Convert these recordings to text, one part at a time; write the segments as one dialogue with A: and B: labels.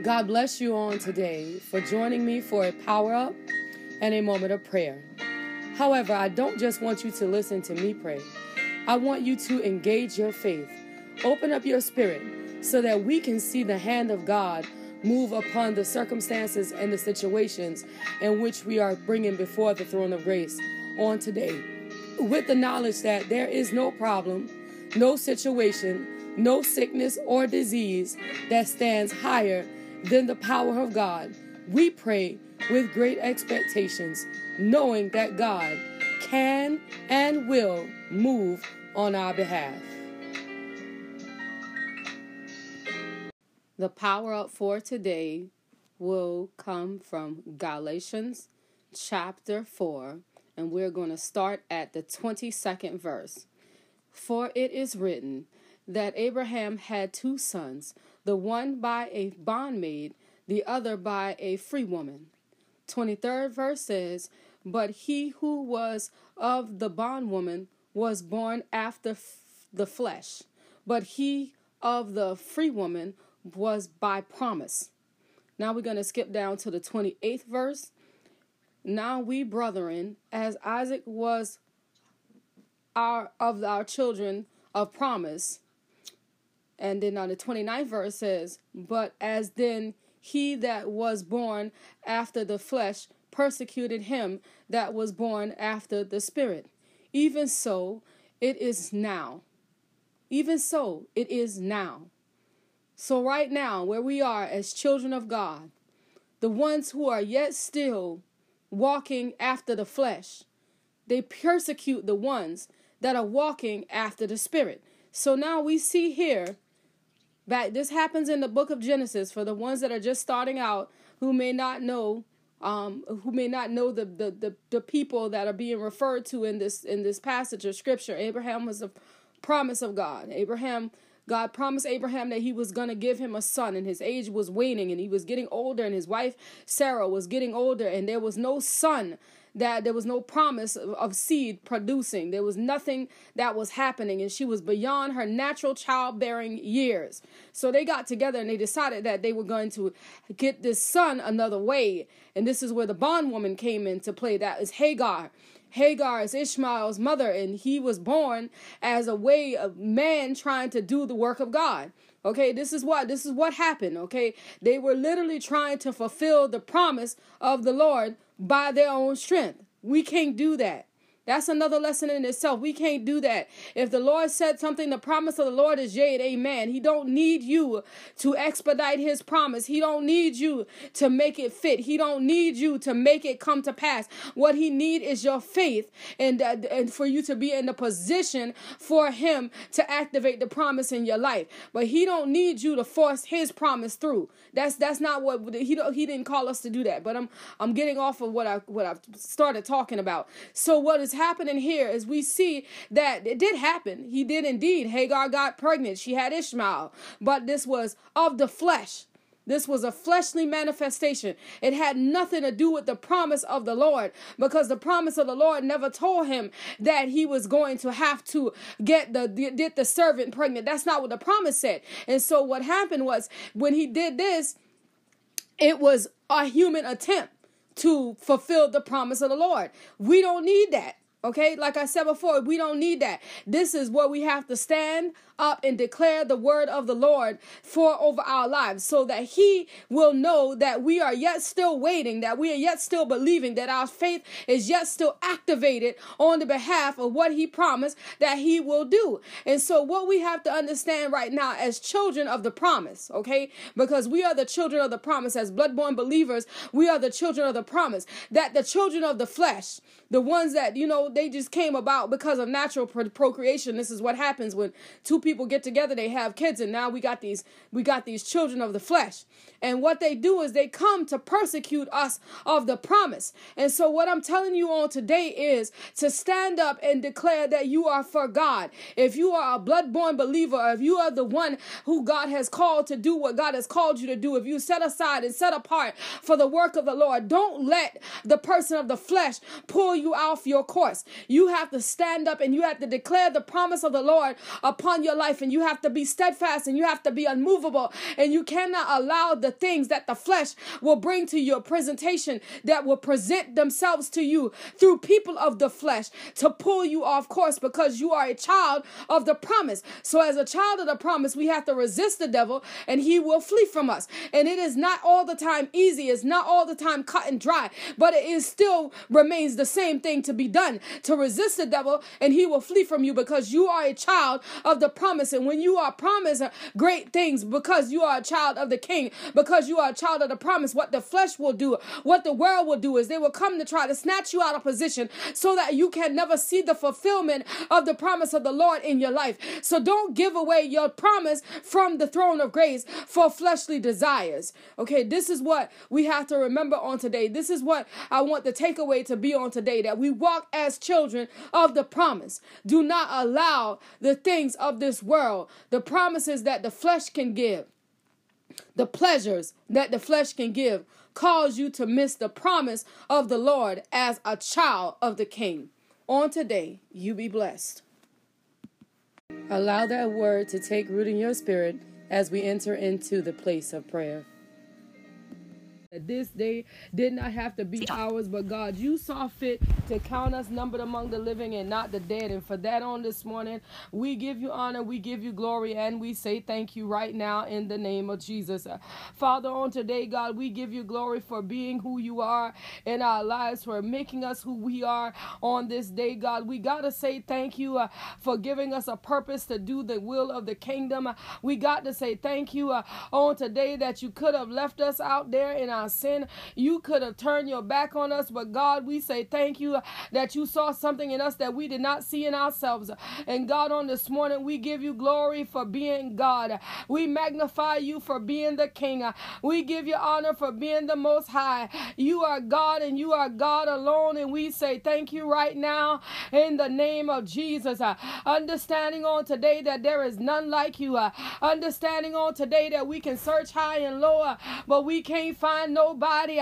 A: God bless you on today for joining me for a power up and a moment of prayer. However, I don't just want you to listen to me pray. I want you to engage your faith. Open up your spirit so that we can see the hand of God move upon the circumstances and the situations in which we are bringing before the throne of grace on today. With the knowledge that there is no problem, no situation, no sickness or disease that stands higher than the power of God. We pray with great expectations, knowing that God can and will move on our behalf. The power up for today will come from Galatians chapter 4, and we're going to start at the 22nd verse. For it is written that Abraham had two sons, the one by a bondmaid, the other by a free woman. 23rd verse says, but he who was of the bondwoman was born after the flesh, but he of the free woman was by promise. Now we're going to skip down to the 28th verse. Now we brethren, as Isaac was of our children of promise. And then on the 29th verse says, but as then he that was born after the flesh persecuted him that was born after the spirit. Even so it is now. Even so it is now. So right now, where we are as children of God, the ones who are yet still walking after the flesh, they persecute the ones that are walking after the spirit. So now we see here that this happens in the book of Genesis for the ones that are just starting out, who may not know the people that are being referred to in this passage of scripture. Abraham was a promise of God. God promised Abraham that he was going to give him a son, and his age was waning, and he was getting older, and his wife Sarah was getting older, and there was no son, that there was no promise of seed producing. There was nothing that was happening, and she was beyond her natural childbearing years. So they got together and they decided that they were going to get this son another way, and this is where the bondwoman came into play. That is Hagar. Hagar is Ishmael's mother, and he was born as a way of man trying to do the work of God. Okay, this is what happened. Okay, they were literally trying to fulfill the promise of the Lord by their own strength. We can't do that. That's another lesson in itself. We can't do that. If the Lord said something, the promise of the Lord is yea and amen. He don't need you to expedite his promise. He don't need you to make it fit. He don't need you to make it come to pass. What he need is your faith, and for you to be in the position for him to activate the promise in your life. But he don't need you to force his promise through. That's not what he didn't call us to do that. But I'm getting off of what I've started talking about. So what is happening here is we see that it did happen. He did indeed. Hagar got pregnant. She had Ishmael. But this was of the flesh. This was a fleshly manifestation. It had nothing to do with the promise of the Lord, because the promise of the Lord never told him that he was going to have to get the servant pregnant. That's not what the promise said. And so what happened was, when he did this, it was a human attempt to fulfill the promise of the Lord. We don't need that. Okay, like I said before, we don't need that. This is where we have to stand up and declare the word of the Lord over our lives, so that he will know that we are yet still waiting, that we are yet still believing, that our faith is yet still activated on the behalf of what he promised that he will do. And so what we have to understand right now as children of the promise, okay, because we are the children of the promise, as blood-born believers, we are the children of the promise, that the children of the flesh, the ones that, they just came about because of natural procreation. This is what happens when two people get together, they have kids, and now we got these children of the flesh. And what they do is they come to persecute us of the promise. And so what I'm telling you on today is to stand up and declare that you are for God. If you are a blood-born believer, or if you are the one who God has called to do what God has called you to do, if you set aside and set apart for the work of the Lord, don't let the person of the flesh pull you off your course. You have to stand up and you have to declare the promise of the Lord upon your your life, and you have to be steadfast, and you have to be unmovable, and you cannot allow the things that the flesh will bring to your presentation, that will present themselves to you through people of the flesh, to pull you off course, because you are a child of the promise. So as a child of the promise, we have to resist the devil, and he will flee from us. And it is not all the time easy. It's not all the time cut and dry, but it is still remains the same thing to be done, to resist the devil, and he will flee from you, because you are a child of the promise. And when you are promised great things, because you are a child of the king, because you are a child of the promise, what the flesh will do, what the world will do, is they will come to try to snatch you out of position so that you can never see the fulfillment of the promise of the Lord in your life. So don't give away your promise from the throne of grace for fleshly desires. Okay, this is what we have to remember on today. This is what I want the takeaway to be on today, that we walk as children of the promise. Do not allow the things of this world, the promises that the flesh can give, the pleasures that the flesh can give, cause you to miss the promise of the Lord as a child of the King. On today, you be blessed. Allow that word to take root in your spirit as we enter into the place of prayer. This day did not have to be ours, but God, you saw fit to count us numbered among the living and not the dead. And for that, on this morning, we give you honor, we give you glory, and we say thank you right now in the name of Jesus. Father, on today, God, we give you glory for being who you are in our lives, for making us who we are on this day, God. We got to say thank you for giving us a purpose to do the will of the kingdom. We got to say thank you on today that you could have left us out there in our sin. You could have turned your back on us, but God, we say thank you that you saw something in us that we did not see in ourselves. And God, on this morning, we give you glory for being God. We magnify you for being the King. We give you honor for being the Most High. You are God, and you are God alone, and we say thank you right now in the name of Jesus. Understanding on today that there is none like you. Understanding on today that we can search high and low, but we can't find nobody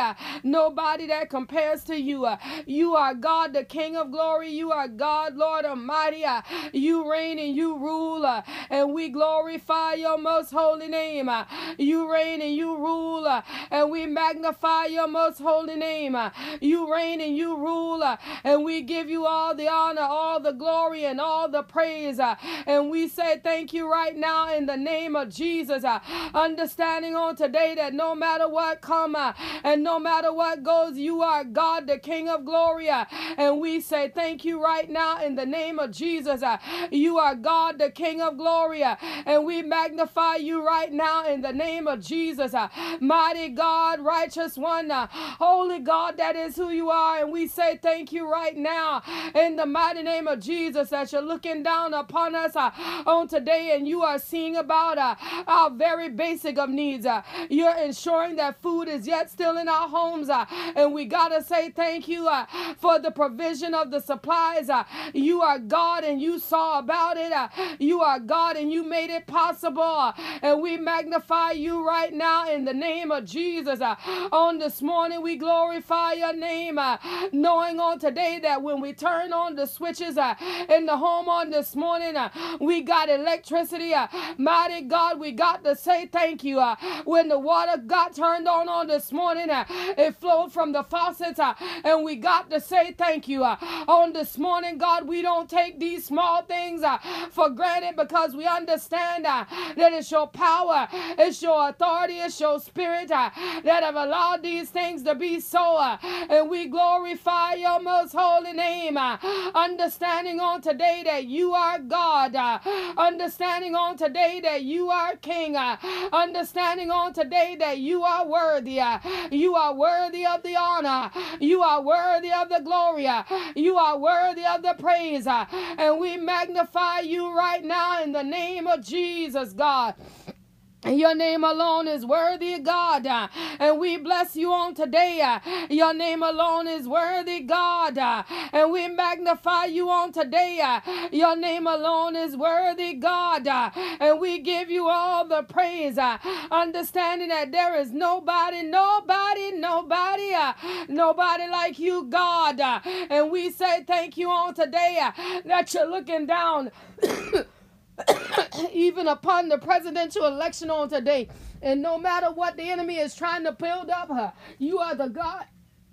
A: that compares to you. You are God, the King of glory. You are God, Lord Almighty. You reign and you rule, and we glorify your most holy name. You reign and you rule, and we magnify your most holy name. You reign and you rule, and we give you all the honor, all the glory, and all the praise. And we say thank you right now in the name of Jesus. Understanding on today that no matter what come and no matter what goes, you are God, the King of glory. And we say thank you right now in the name of Jesus. You are God, the King of glory. And we magnify you right now in the name of Jesus. Mighty God, righteous one, holy God, that is who you are. And we say thank you right now in the mighty name of Jesus that you're looking down upon us on today, and you are seeing about our very basic of needs. You're ensuring that food is yet still in our homes, and we gotta say thank you for the provision of the supplies. You are God, and you saw about it. You are God, and you made it possible, and we magnify you right now in the name of Jesus. On this morning, we glorify your name, knowing on today that when we turn on the switches in the home on this morning, we got electricity. Mighty God, we got to say thank you. When the water got turned on this morning, it flowed from the faucets, and we got to say thank you. On this morning, God, we don't take these small things for granted, because we understand that it's your power, it's your authority, it's your spirit that have allowed these things to be so, and we glorify your most holy name. Understanding on today that you are God, understanding on today that you are King, understanding on today that you are worthy. You are worthy of the honor. You are worthy of the glory. You are worthy of the praise. And we magnify you right now in the name of Jesus, God. Your name alone is worthy, God, and we bless you on today. Your name alone is worthy, God, and we magnify you on today. Your name alone is worthy, God, and we give you all the praise, understanding that there is nobody like you, God, and we say thank you on today that you're looking down even upon the presidential election on today. And no matter what the enemy is trying to build up, you are the God.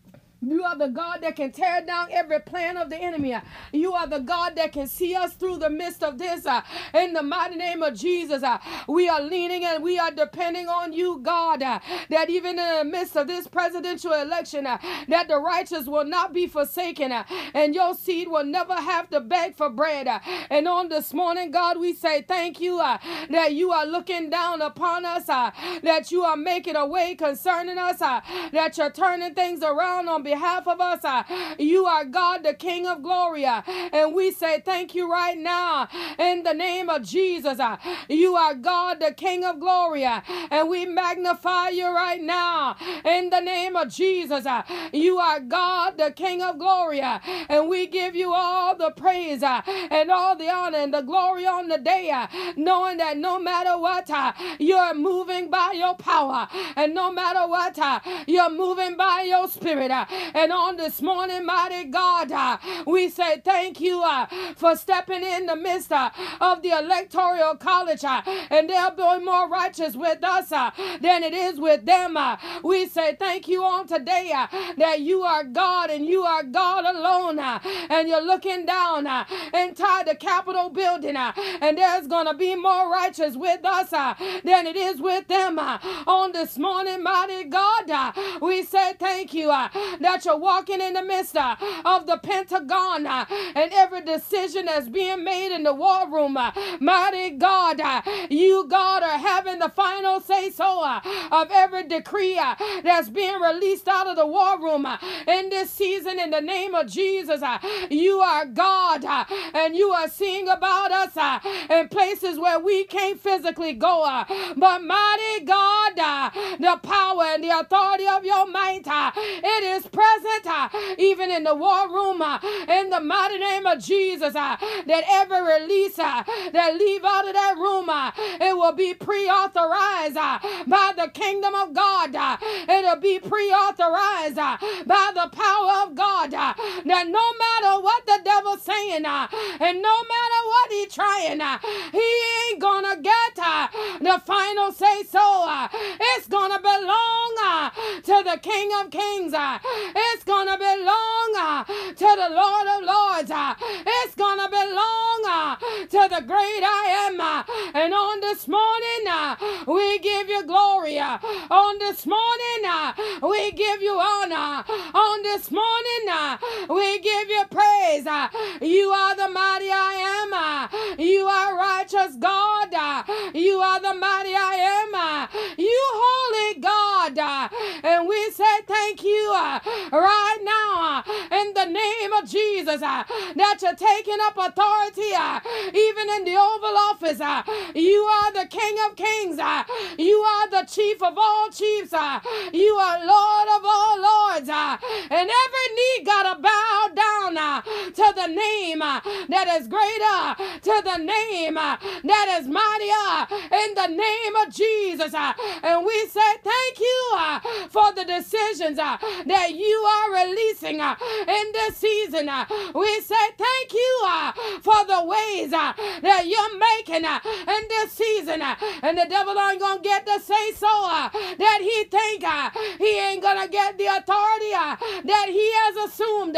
A: You are the God that can tear down every plan of the enemy. You are the God that can see us through the midst of this. In the mighty name of Jesus, we are leaning and we are depending on you, God, that even in the midst of this presidential election, that the righteous will not be forsaken, and your seed will never have to beg for bread. And on this morning, God, we say thank you that you are looking down upon us, that you are making a way concerning us, that you're turning things around on behalf of us. You are God, the King of glory, and we say thank you right now in the name of Jesus. You are God, the King of glory, and we magnify you right now in the name of Jesus. You are God, the King of glory, and we give you all the praise and all the honor and the glory on the day, knowing that no matter what, you're moving by your power, and no matter what, you're moving by your spirit. And on this morning, mighty God, we say thank you for stepping in the midst of the electoral college, and they'll be more righteous with us than it is with them. We say thank you on today that you are God and you are God alone, and you're looking down inside the Capitol building, and there's going to be more righteous with us than it is with them. On this morning, mighty God, we say thank you that you're walking in the midst of the Pentagon and every decision that's being made in the war room. Mighty God, you, God, are having the final say-so of every decree that's being released out of the war room in this season. In the name of Jesus, you are God, and you are seeing about us in places where we can't physically go. But mighty God, the power and the authority of your might, it is present even in the war room in the mighty name of Jesus, that every release that leave out of that room, it will be pre-authorized by the kingdom of God. It'll be pre-authorized by the power of God, that no matter what the devil's saying and no matter what he's trying, he ain't gonna get the final say so. It's gonna belong to the King of Kings. It's gonna belong to the Lord of Lords. It's gonna belong to the great I am. And on this morning, we give you glory. On this morning, we give you honor. On this morning, we give you praise. You are the mighty I am. You are righteous God. You are the mighty I am. You holy God. And we say thank you right now in the name of Jesus, that you're taking up authority even in the Oval Office. You are the King of Kings. You are the chief of all chiefs. You are Lord of all lords. And every knee gotta bow down to the name that is greater, to the name that is mightier, in the name of Jesus. And we say thank you for the decisions that you are releasing in this season. We say thank you for the ways that you're making in this season. And the devil ain't gonna get to say so that he think he ain't gonna get the authority that he has assumed.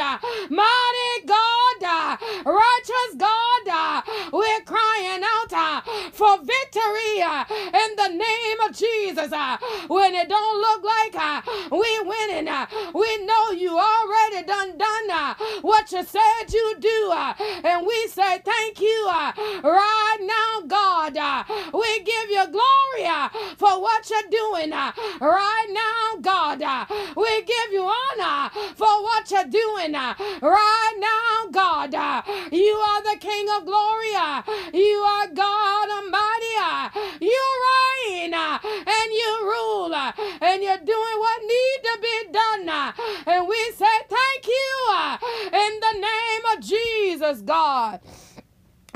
A: Mighty God, righteous God, we're crying out for victory in the name of Jesus. When it don't look like we're winning, we know you already done what you said you do. And we say thank you right now, God. We give you glory for what you're doing right now, God. We give you honor for what you're doing right now, God. You are the King of glory. You are God Almighty. You reign and you rule, and you're doing what needs to be done. And we say thank you in the name of Jesus, God.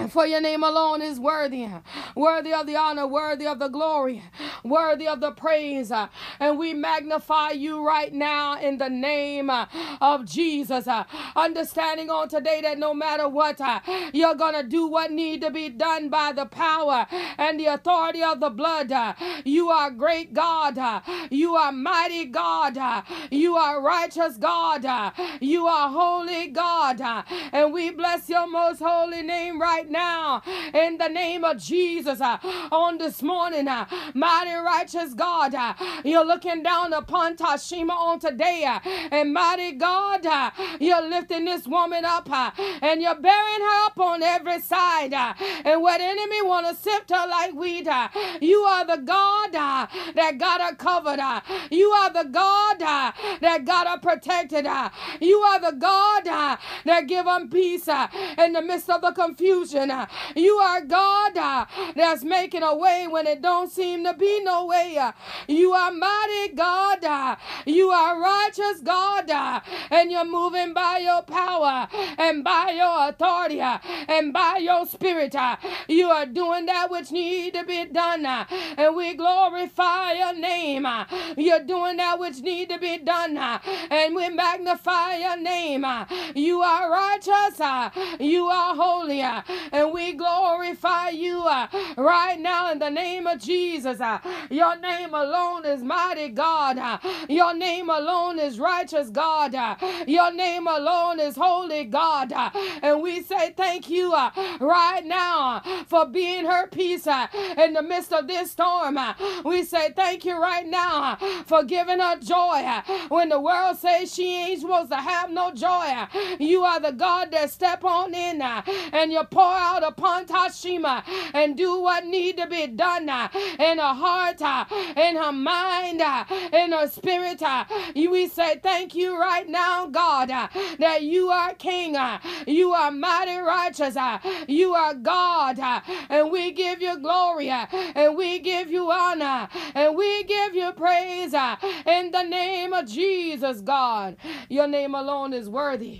A: For your name alone is worthy, worthy of the honor, worthy of the glory, worthy of the praise. And we magnify you right now in the name of Jesus. Understanding on today that no matter what, you're going to do what need to be done by the power and the authority of the blood. You are great God. You are mighty God. You are righteous God. You are holy God. And we bless your most holy name right now in the name of Jesus. On this morning, mighty righteous God, you're looking down upon Tashima on today, and mighty God, you're lifting this woman up, and you're bearing her up on every side, and what enemy want to sift her like wheat, you are the God that got her covered. You are the God that got her protected. You are the God that give them peace in the midst of the confusion. You are God that's making a way when it don't seem to be no way. You are mighty God. You are righteous God. And you're moving by your power and by your authority and by your spirit. You are doing that which need to be done. And we glorify your name. You're doing that which need to be done. And we magnify your name. You are righteous. You are holy. And we glorify you right now in the name of Jesus. Your name alone is mighty God. Your name alone is righteous God. Your name alone is holy God. And we say thank you right now for being her peace in the midst of this storm. We say thank you right now for giving her joy when the world says she ain't supposed to have no joy. You are the God that step on in and you pour out upon Tashima and do what need to be done in her heart, in her mind, in her spirit. We say thank you right now, God, that you are King, you are mighty righteous, you are God, and we give you glory, and we give you honor, and we give you praise in the name of Jesus, God. Your name alone is worthy.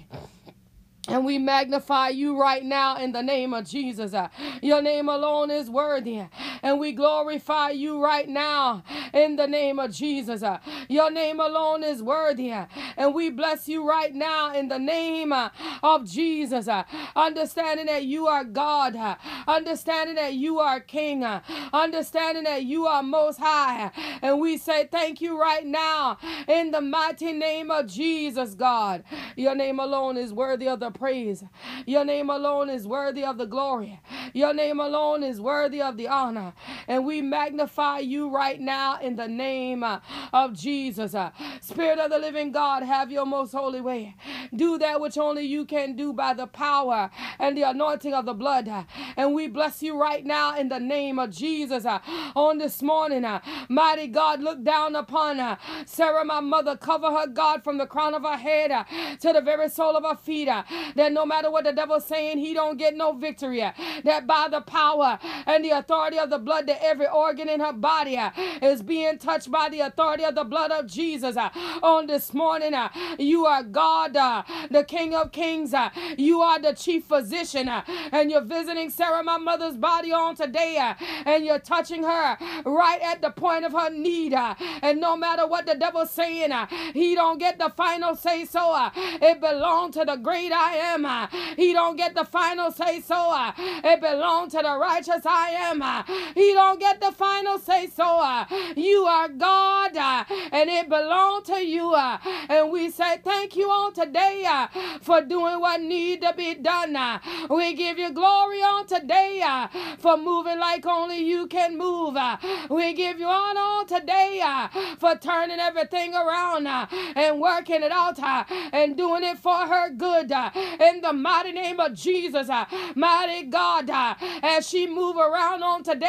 A: And we magnify you right now in the name of Jesus. Your name alone is worthy. And we glorify you right now in the name of Jesus. Your name alone is worthy. And we bless you right now in the name of Jesus. Understanding that you are God. Understanding that you are King. Understanding that you are most high. And we say thank you right now in the mighty name of Jesus, God. Your name alone is worthy of the praise. Your name alone is worthy of the glory. Your name alone is worthy of the honor. And we magnify you right now in the name of Jesus. Spirit of the living God, have your most holy way. Do that which only you can do by the power and the anointing of the blood. And we bless you right now in the name of Jesus. On this morning, mighty God, look down upon Sarah, my mother. Cover her, God, from the crown of her head to the very sole of her feet. That no matter what the devil's saying, he don't get no victory. That by the power and the authority of the blood, that every organ in her body is being touched by the authority of the blood of Jesus. On this morning, you are God, the King of Kings. You are the chief physician, and you're visiting Sarah, my mother's body on today, and you're touching her right at the point of her need. And no matter what the devil's saying, he don't get the final say so. It belongs to the great I am. He don't get the final say so. It belongs to the righteous I am. He don't get the final say so. You are God, and it belongs to you. And we say thank you on today for doing what need to be done. We give you glory on today for moving like only you can move. We give you honor on today for turning everything around and working it out and doing it for her good. In the mighty name of Jesus, mighty God, as she move around on today,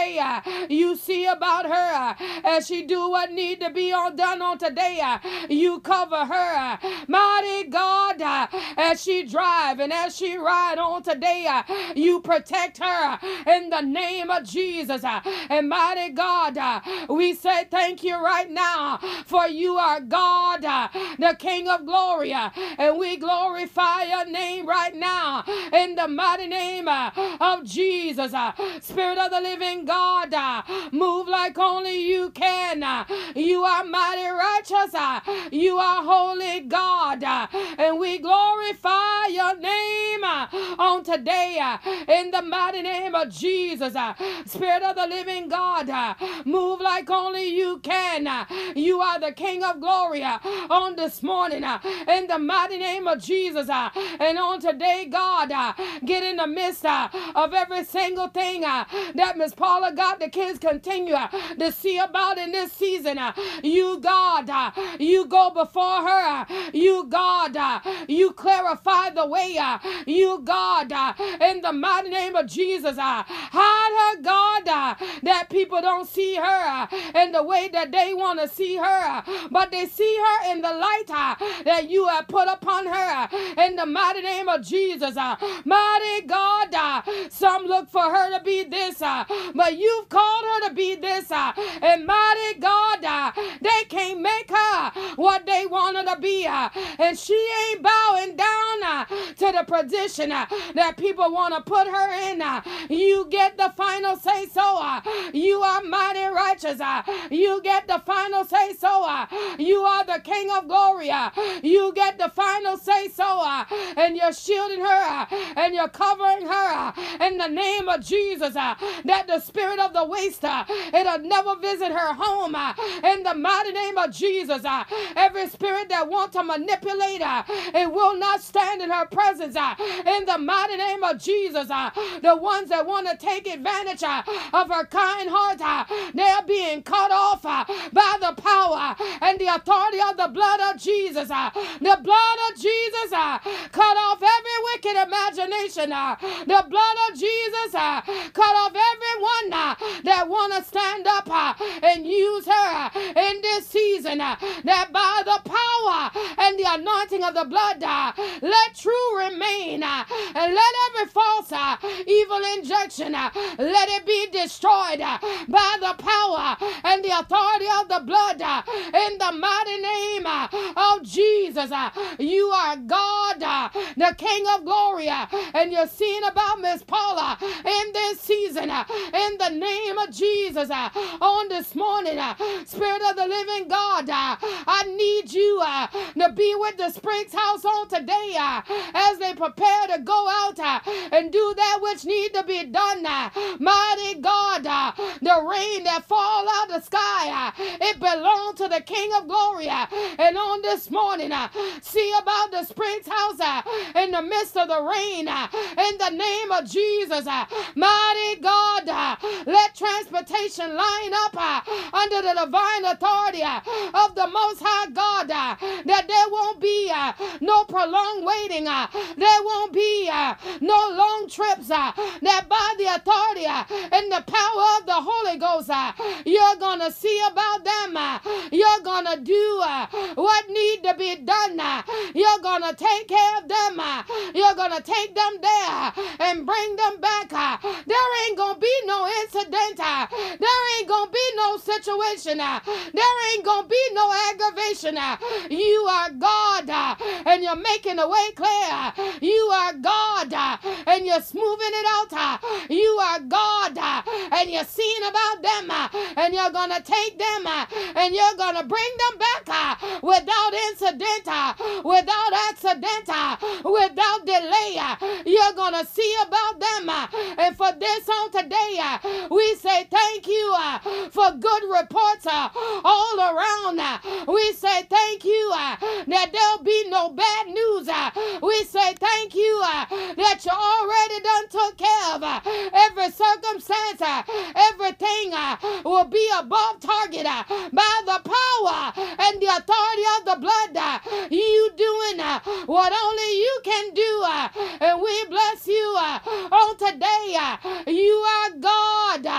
A: today. You see about her as she do what need to be done on today. You cover her, mighty God, as she drive and as she ride on today. You protect her in the name of Jesus. And mighty God, we say thank you right now, for you are God, the King of glory, and we glorify your name right now in the mighty name of Jesus. Spirit of the living God, move like only you can. You are mighty righteous. You are holy God, and we glorify your name on today in the mighty name of Jesus. Spirit of the living God, move like only you can. You are the King of glory on this morning in the mighty name of Jesus. And on today, God, get in the midst of every single thing that Miss Paula got the kids continue to see about in this season. You, God, you go before her. You, God, you clarify the way. You, God, in the mighty name of Jesus, hide her, God, that people don't see her in the way that they want to see her, but they see her in the light that you have put upon her in the mighty name of Jesus. Mighty God, some look for her to be this, but you've called her to be this, and mighty God, they can't make her what they want her to be, and she ain't bowing down to the position that people want to put her in. You get the final say so. You are mighty righteous. You get the final say so. You are the King of glory. You get the final say so, and you're shielding her and you're covering her in the name of Jesus, that the spirit of the waster, it'll never visit her home in the mighty name of Jesus. Every spirit that wants to manipulate her, it will not stand in her presence in the mighty name of Jesus. The ones that want to take advantage of her kind heart, they're being cut off by the power and the authority of the blood of Jesus. The blood of Jesus cut off every wicked imagination. The blood of Jesus cut off everyone that want to stand up and use her in this season, that by the power and the anointing of the blood, let true remain, and let every false evil injection, let it be destroyed by the power and the authority of the blood in the mighty name of Jesus. You are God, the King of glory, and you're seeing about Miss Paula in this season in the name of Jesus. On this morning, Spirit of the living God, I need you to be with the Spriggs house on today as they prepare to go out and do that which need to be done. Mighty God, the rain that fall out of the sky, it belongs to the King of glory. And on this morning, see about the Spriggs house in the midst of the rain in the name of Jesus. Mighty God, let transportation line up under the divine authority of the Most High God, that there won't be no prolonged waiting, there won't be no long trips, that by the authority and the power of the Holy Ghost, you're gonna see about them. You're gonna do what need to be done. You're gonna take care of them. You're gonna take them there and bring them back. There ain't gonna be no incident. There ain't gonna be no situation. There ain't gonna be no aggravation. You are God, and you're making the way clear. You are God, and you're smoothing it out. You are God, and you're seeing about them, and you're gonna take them, and you're gonna bring them back without incident, without accident, without delay. You're gonna see about them, and for this on today, we say thank you for good reports all around. We say thank you that there'll be no bad news. We say thank you that you already done took care of every circumstance. Everything will be above target by the power and the authority of the blood. You doing what only you can do, and we bless you on today. You are God.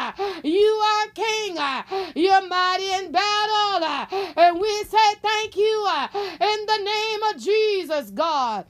A: You are King. You're mighty in battle. And we say thank you in the name of Jesus, God.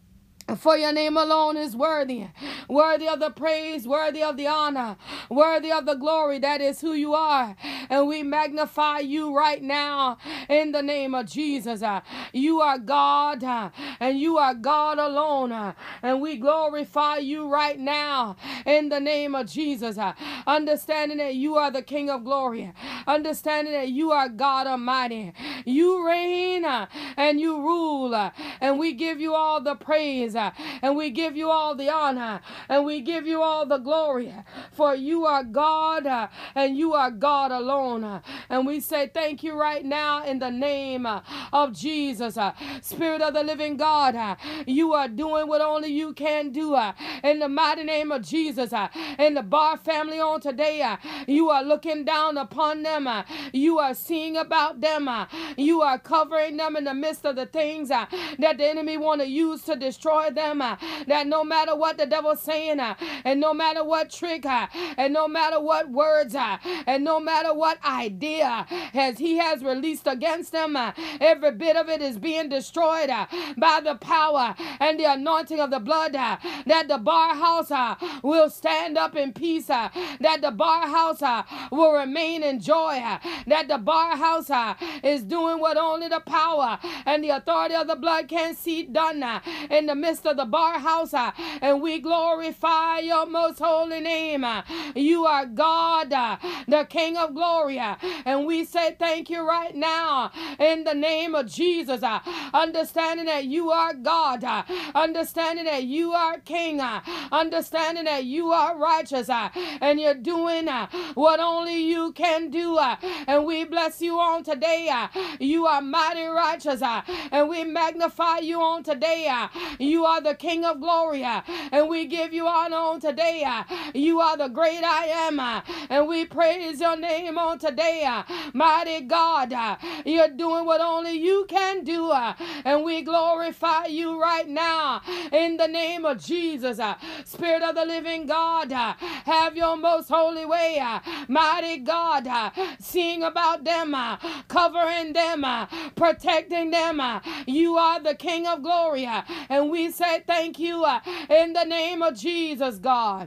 A: For your name alone is worthy of the praise, worthy of the honor, worthy of the glory. That is who you are. And we magnify you right now in the name of Jesus. You are God, and you are God alone. And we glorify you right now in the name of Jesus. Understanding that you are the King of glory. Understanding that you are God Almighty. You reign and you rule. And we give you all the praise. And we give you all the honor, and we give you all the glory, for you are God, and you are God alone. And we say thank you right now in the name of Jesus. Spirit of the living God, you are doing what only you can do in the mighty name of Jesus. In the Barr family on today, you are looking down upon them. You are seeing about them. You are covering them in the midst of the things that the enemy want to use to destroy them. That no matter what the devil's saying, and no matter what trick, and no matter what words, and no matter what idea as he has released against them, every bit of it is being destroyed by the power and the anointing of the blood. That the Barr house will stand up in peace. That the Barr house will remain in joy. That the Barr house is doing what only the power and the authority of the blood can see done in the midst of the Barr house, and we glorify your most holy name. You are God, the King of glory, and we say thank you right now in the name of Jesus. Understanding that you are God, understanding that you are King, understanding that you are righteous, and you're doing what only you can do, and we bless you on today. You are mighty righteous, and we magnify you on today. You are the King of glory, and we give you honor on today. You are the great I am, and we praise your name on today. Mighty God, you're doing what only you can do, and we glorify you right now in the name of Jesus. Spirit of the living God, have your most holy way. Mighty God, seeing about them, covering them, protecting them. You are the King of glory, and we say thank you in the name of Jesus, God.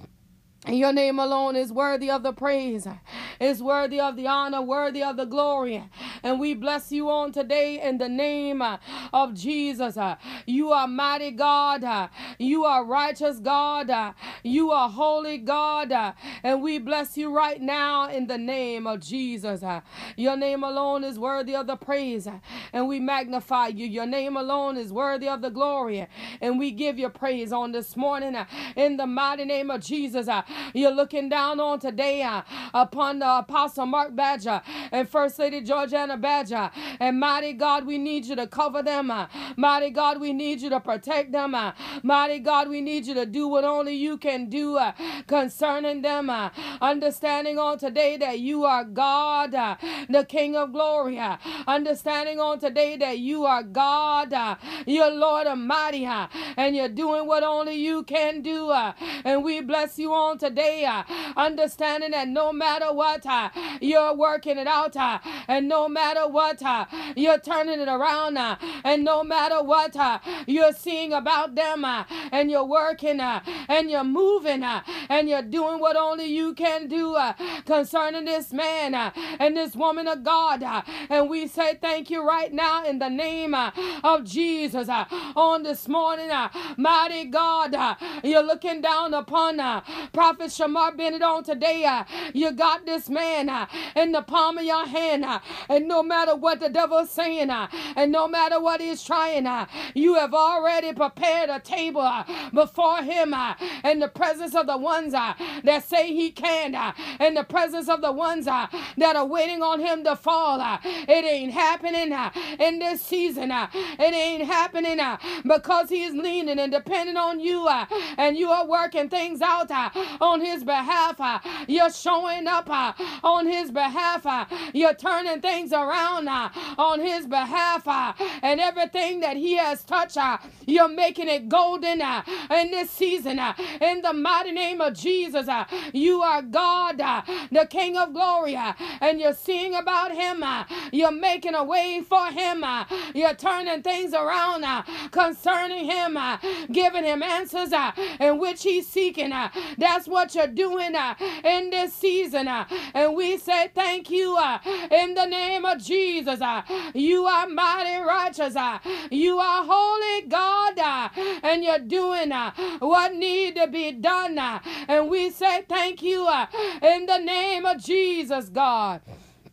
A: Your name alone is worthy of the praise, is worthy of the honor, worthy of the glory. And we bless you on today in the name of Jesus. You are mighty God. You are righteous God. You are holy God. And we bless you right now in the name of Jesus. Your name alone is worthy of the praise. And we magnify you. Your name alone is worthy of the glory. And we give you praise on this morning in the mighty name of Jesus. You're looking down on today upon the Apostle Mark Badger and First Lady Georgiana Badger. And mighty God, we need you to cover them. Mighty God, we need you to protect them. Mighty God, we need you to do what only you can do concerning them. Understanding on today that you are God, the King of glory. Understanding on today that you are God, you're Lord Almighty, and you're doing what only you can do. And we bless you on today, understanding that no matter what, you're working it out, and no matter what, you're turning it around, and no matter what, you're seeing about them, and you're working, and you're moving, and you're doing what only you can do concerning this man and this woman of God. And we say thank you right now in the name of Jesus. On this morning, mighty God, you're looking down upon Prophet Shamar Bennett on today. You got this man in the palm of your hand, and no matter what the devil's saying, and no matter what he's trying, you have already prepared a table before him in the presence of the ones that say he can, in the presence of the ones that are waiting on him to fall. It ain't happening in this season. It ain't happening because he is leaning and depending on you, and you are working things out on his behalf. You're showing up on his behalf. You're turning things around on his behalf, and everything that he has touched, you're making it golden in this season. In the mighty name of Jesus, you are God, the King of glory, and you're seeing about him. You're making a way for him. You're turning things around concerning him, giving him answers in which he's seeking. That's what you're doing in this season. And we say thank you in the name of Jesus. You are mighty righteous. You are holy God, and you're doing what need to be done. And we say thank you in the name of Jesus, God.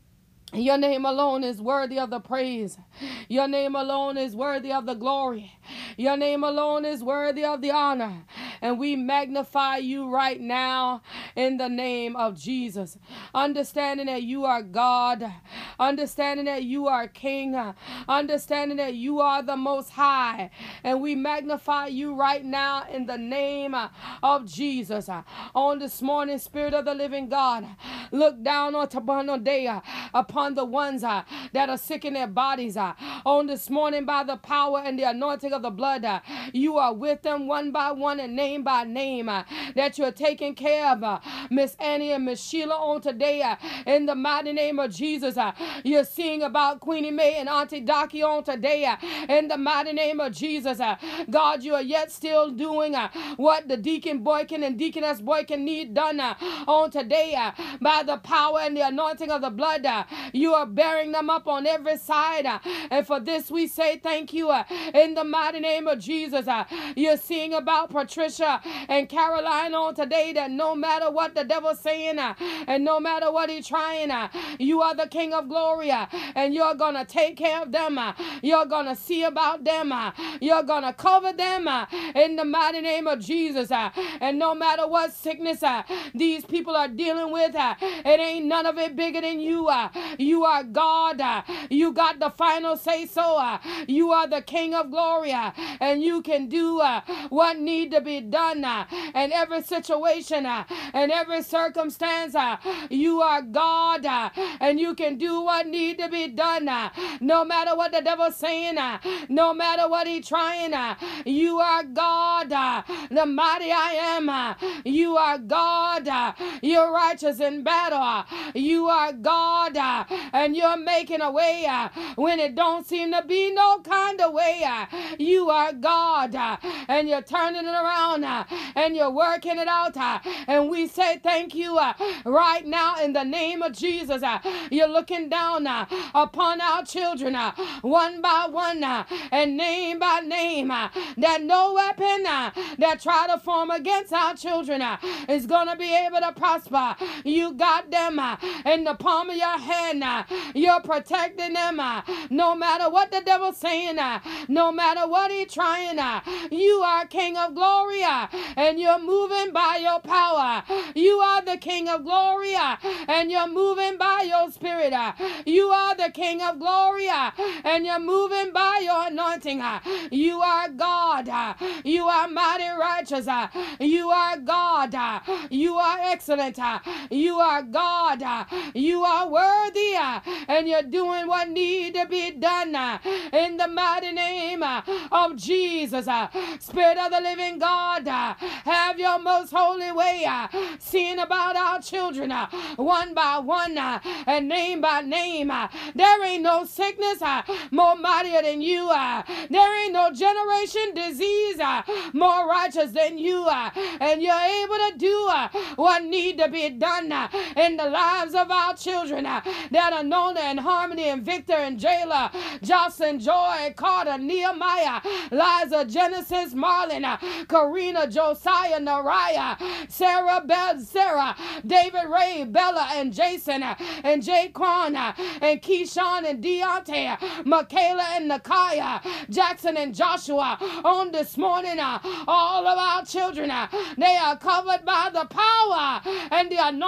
A: Your name alone is worthy of the praise. Your name alone is worthy of the glory. Your name alone is worthy of the honor. And we magnify you right now in the name of Jesus. Understanding that you are God. Understanding that you are King. Understanding that you are the Most High. And we magnify you right now in the name of Jesus. On this morning, Spirit of the living God, look down on Tabanodea, upon the ones that are sick in their bodies. On this morning, by the power and the anointing of the blood, you are with them one by one and name by name, that you're taking care of Miss Annie and Miss Sheila on today, in the mighty name of Jesus. You're seeing about Queenie Mae and Auntie Docky on today, in the mighty name of Jesus. God, you are yet still doing what the Deacon Boykin and Deaconess Boykin need done on today, by the power and the anointing of the blood. You are bearing them up on every side. And for this we say thank you in the mighty name of Jesus. You're seeing about Patricia and Caroline on today, that no matter what the devil's saying and no matter what he's trying, you are the King of glory, and you're going to take care of them. You're going to see about them. You're going to cover them in the mighty name of Jesus. And no matter what sickness these people are dealing with, it ain't none of it bigger than you. You are God. You got the final say so. You are the King of glory, and you can do what need to be done in every situation and every circumstance. You are God, and you can do what need to be done. No matter what the devil's saying, no matter what he's trying, you are God, the mighty I am. You are God. You're righteous in battle. You are God, and you're making a way when it don't seem to be no kind of way. You are God, and you're turning it around, and you're working it out, and we say thank you right now in the name of Jesus. You're looking down upon our children one by one and name by name, that no weapon that try to form against our children is going to be able to prosper. You got them in the palm of your hand. You're protecting them no matter what the devil's saying, no matter what he's trying. You are King of glory, and you're moving by your power. You are the King of glory, and you're moving by your spirit. You are the King of glory, and you're moving by your anointing. You are God. You are mighty righteous. You are God. You are excellent. You are God. You are worthy, and you're doing what need to be done in the mighty name of Jesus. Spirit of the living God, have your most holy way, seeing about our children one by one and name by name. There ain't no sickness more mightier than you. There ain't no generation disease more righteous than you, and you're able to do what need to be done in the lives of our children that are Nona and Harmony and Victor and Jayla, Jocelyn, Joy, Carter, Nehemiah, Liza, Genesis, Marlon, Karina, Josiah, Nariah, Sarah, Sarah, David, Ray, Bella, and Jason, and Jaquan, and Keyshawn, and Deontay, Michaela, and Nakiah, Jackson, and Joshua. On this morning, all of our children, they are covered by the power and the anointing of the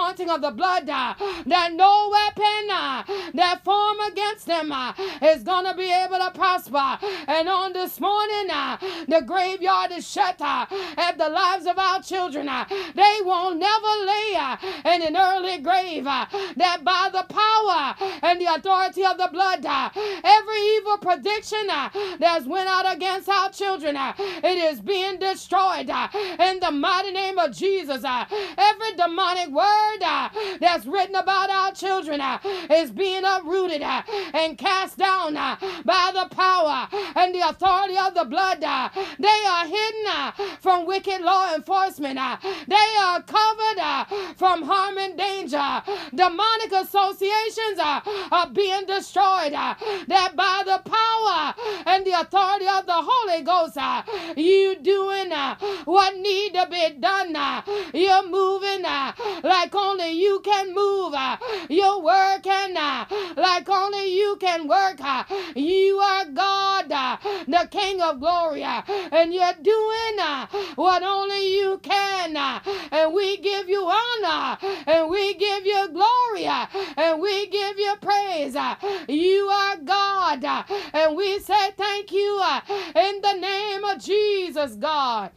A: the blood, that no weapon that form against them is going to be able to prosper. And on this morning, the graveyard is shut at the lives of our children. They won't never lay in an early grave. That by the power and the authority of the blood, every evil prediction that's went out against our children, it is being destroyed in the mighty name of Jesus. Every demonic word that's written about our children is being uprooted and cast down by the power and the authority of the blood. They are hidden from wicked law enforcement. They are covered from harm and danger. Demonic associations are being destroyed. That by the power and the authority of the Holy Ghost, you doing what need to be done. You're moving like only you can move. You're working like only you can work. You are God, the King of glory, and you're doing what only you can. And we give you honor, and we give you glory, and we give you praise. You are God, and we say thank you in the name of Jesus, God.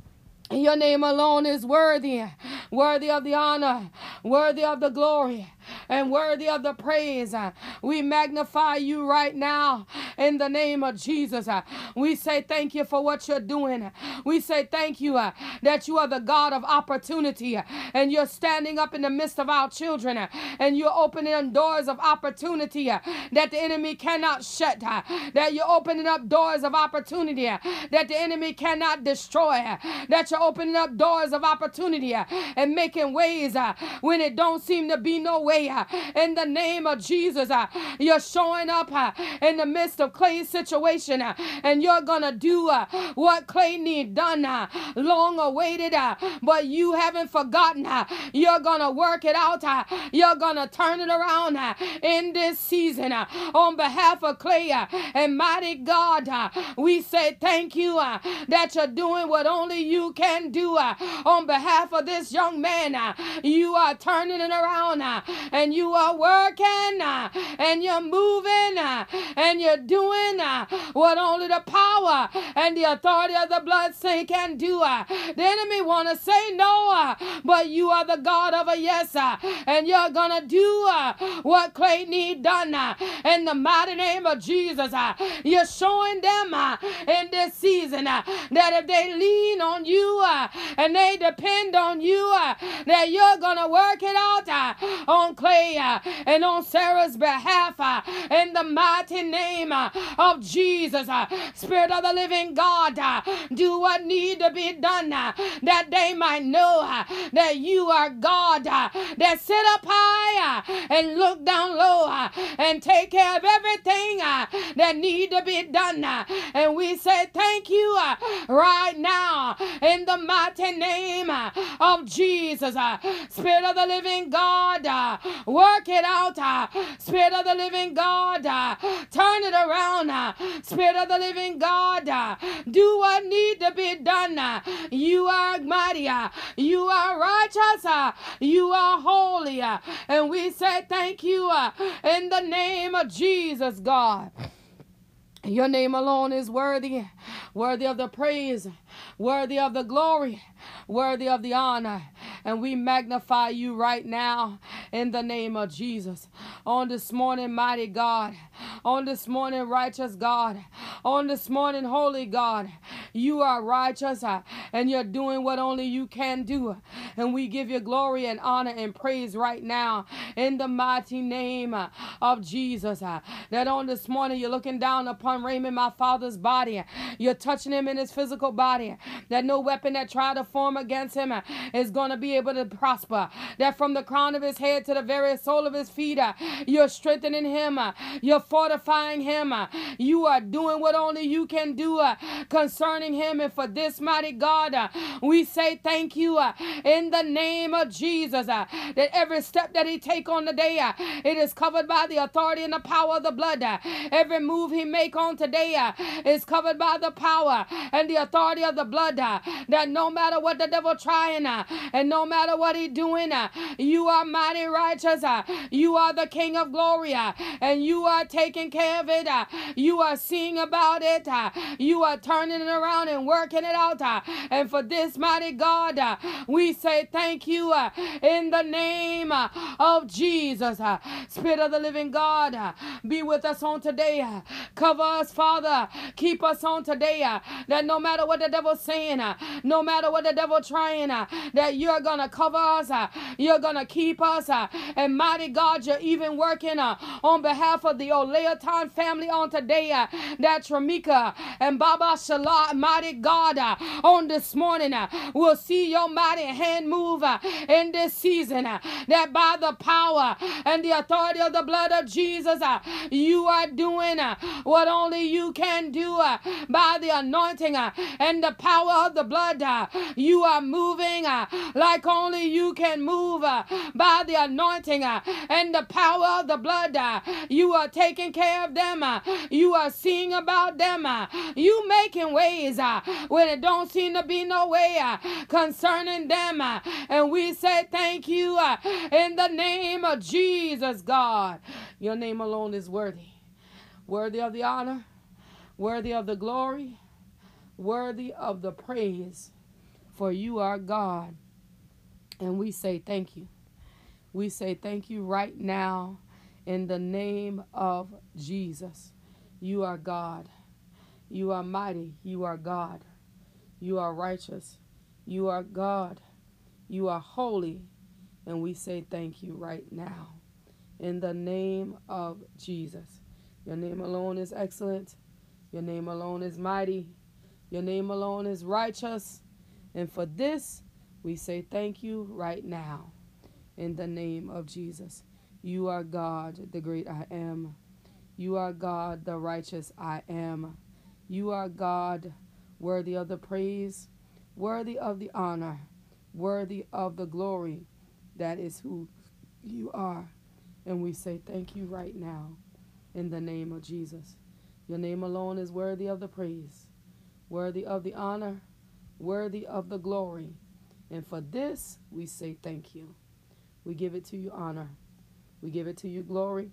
A: Your name alone is worthy, worthy of the honor, worthy of the glory, and worthy of the praise. We magnify you right now in the name of Jesus. We say thank you for what you're doing. We say thank you that you are the God of opportunity, and you're standing up in the midst of our children, and you're opening doors of opportunity that the enemy cannot shut, that you're opening up doors of opportunity that the enemy cannot destroy, that you're opening up doors of opportunity and making ways when it don't seem to be no way. In the name of Jesus, you're showing up in the midst of Clay's situation, and you're gonna do what Clay need done, long awaited, but you haven't forgotten. You're gonna work it out. You're gonna turn it around in this season on behalf of Clay. And mighty God, we say thank you that you're doing what only you can do on behalf of this young man. You are turning it around, and you are working, and you're moving, and you're doing what only the power and the authority of the blood saint can do. The enemy want to say no, but you are the God of a yes, and you're gonna do what Clay need done in the mighty name of Jesus. You're showing them in this season that if they lean on you and they depend on you, that you're gonna work it out on Clay and on Sarah's behalf in the mighty name of Jesus. Spirit of the living God, do what need to be done that they might know that you are God, that sit up high and look down low and take care of everything that need to be done. And we say thank you right now in the mighty name of Jesus. Spirit of the living God, work it out. Spirit of the living God, turn it around. Spirit of the living God, do what need to be done. You are mighty, you are righteous, you are holy, and we say thank you in the name of Jesus, God. Your name alone is worthy, worthy of the praise, worthy of the glory, worthy of the honor. And we magnify you right now in the name of Jesus. On this morning, mighty God, on this morning, righteous God, on this morning, holy God, you are righteous and you're doing what only you can do. And we give you glory and honor and praise right now in the mighty name of Jesus. That on this morning, you're looking down upon Raymond, my father's body. You're touching him in his physical body. That no weapon that tried to form against him is going to be able to prosper. That from the crown of his head to the very sole of his feet, you're strengthening him. You're fortifying him. You are doing what only you can do concerning him. And for this, mighty God, we say thank you in the name of Jesus. That every step that he take on the day, it is covered by the authority and the power of the blood. Every move he make on today is covered by the power and the authority of of the blood, that no matter what the devil trying, and no matter what he doing, you are mighty righteous. You are the King of glory, and you are taking care of it. You are seeing about it. You are turning it around and working it out. And for this, mighty God, we say thank you in the name of Jesus. Spirit of the living God, be with us on today. Cover us, Father. Keep us on today. That no matter what the devil's saying, no matter what the devil trying, that you're going to cover us. You're going to keep us. And mighty God, you're even working on behalf of the Oleaton family on today. That Tramika and Baba Shalah, mighty God, on this morning, we'll see your mighty hand move in this season. That by the power and the authority of the blood of Jesus, you are doing what only you can do by the anointing and the power of the blood. You are moving like only you can move by the anointing and the power of the blood. You are taking care of them. You are seeing about them. You making ways when it don't seem to be no way concerning them. And we say thank you in the name of Jesus, God. Your name alone is worthy. Worthy of the honor, worthy of the glory, worthy of the praise. For you are God. And we say thank you. We say thank you right now in the name of Jesus. You are God. You are mighty. You are God. You are righteous. You are God. You are holy. And we say thank you right now in the name of Jesus. Your name alone is excellent. Your name alone is mighty. Your name alone is righteous. And for this, we say thank you right now in the name of Jesus. You are God, the great I am. You are God, the righteous I am. You are God, worthy of the praise, worthy of the honor, worthy of the glory. That is who you are. And we say thank you right now in the name of Jesus. Your name alone is worthy of the praise, worthy of the honor, worthy of the glory. And for this, we say thank you. We give it to you honor. We give it to you glory.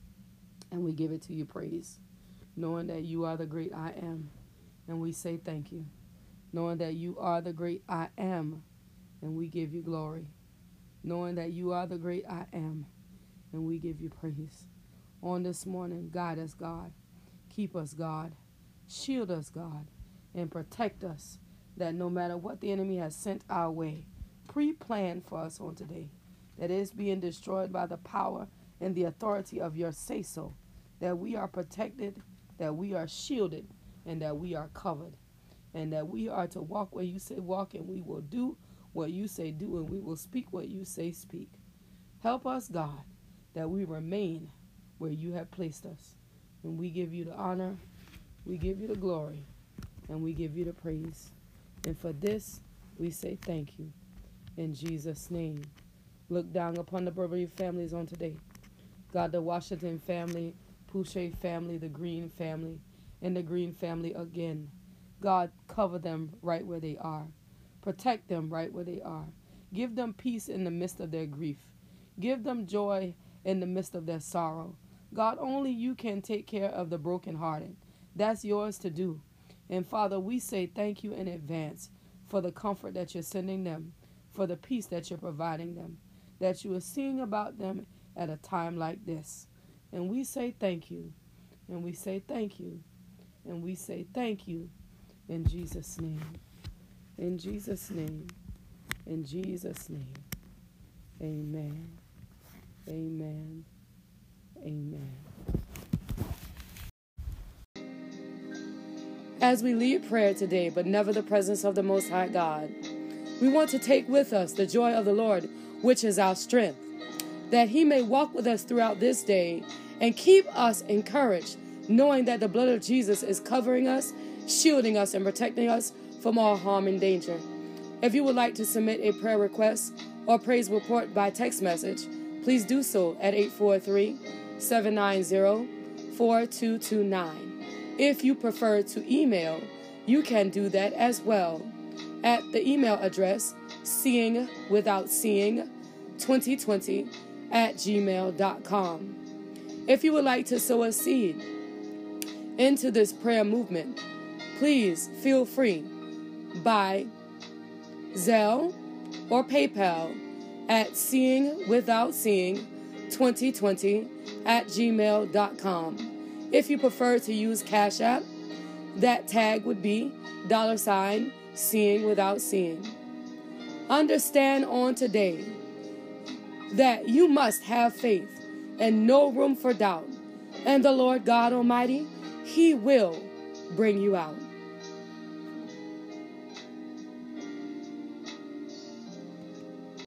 A: And we give it to you praise, knowing that you are the great I am. And we say thank you, knowing that you are the great I am. And we give you glory, knowing that you are the great I am. And we give you praise. On this morning, guide us, God. Keep us, God. Shield us, God. And protect us, that no matter what the enemy has sent our way, pre-planned for us on today, that is being destroyed by the power and the authority of your say-so, that we are protected, that we are shielded, and that we are covered, and that we are to walk where you say walk, and we will do what you say do, and we will speak what you say speak. Help us, God, that we remain where you have placed us. And we give you the honor, we give you the glory, and we give you the praise. And for this, we say thank you. In Jesus' name. Look down upon the Burberry families on today. God, the Washington family, Pouchet family, the Green family, and the Green family again. God, cover them right where they are. Protect them right where they are. Give them peace in the midst of their grief. Give them joy in the midst of their sorrow. God, only you can take care of the brokenhearted. That's yours to do. And Father, we say thank you in advance for the comfort that you're sending them, for the peace that you're providing them, that you are seeing about them at a time like this. And we say thank you, and we say thank you, and we say thank you in Jesus' name. In Jesus' name. In Jesus' name. Amen. Amen. Amen. As we lead prayer today, but never the presence of the Most High God, we want to take with us the joy of the Lord, which is our strength, that he may walk with us throughout this day and keep us encouraged, knowing that the blood of Jesus is covering us, shielding us, and protecting us from all harm and danger. If you would like to submit a prayer request or praise report by text message, please do so at 843-790-4229. If you prefer to email, you can do that as well at the email address seeingwithoutseeing2020@gmail.com. If you would like to sow a seed into this prayer movement, please feel free by Zelle or PayPal at seeingwithoutseeing2020@gmail.com. If you prefer to use Cash App, that tag would be $seeing without seeing. Understand on today that you must have faith and no room for doubt. And the Lord God Almighty, He will bring you out.